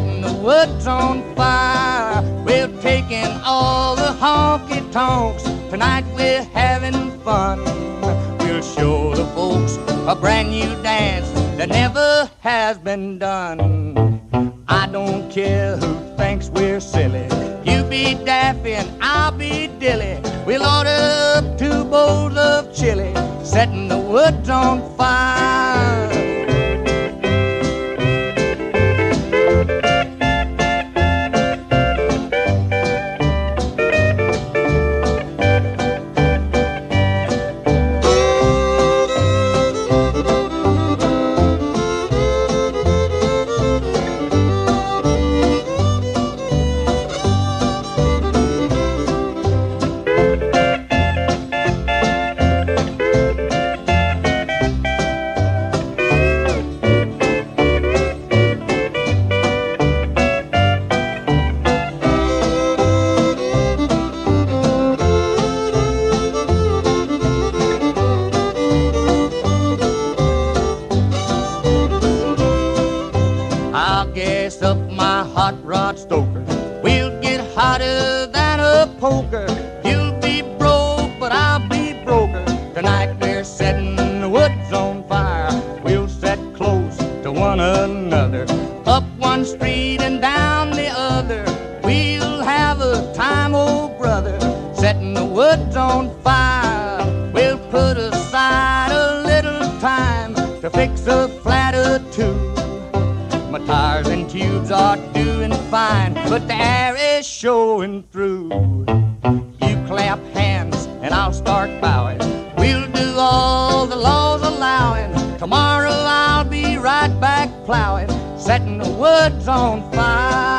setting the woods on fire. We're taking all the honky-tonks. Tonight we're having fun. We'll show the folks a brand new dance that never has been done. I don't care who thinks we're silly. You be Daffy and I'll be Dilly. We'll order up 2 bowls of chili, setting the woods on fire. I'll gas up my hot rod stoker. We'll get hotter than a poker. You'll be broke, but I'll be broker. Tonight we're setting the woods on fire. We'll set close to one another, up one street and down the other. We'll have a time, old brother, setting the woods on fire. We'll put aside a little time to fix a flat or two. My tires and tubes are doing fine, but the air is showing through. You clap hands and I'll start bowing. We'll do all the laws allowing. Tomorrow I'll be right back plowing, setting the woods on fire.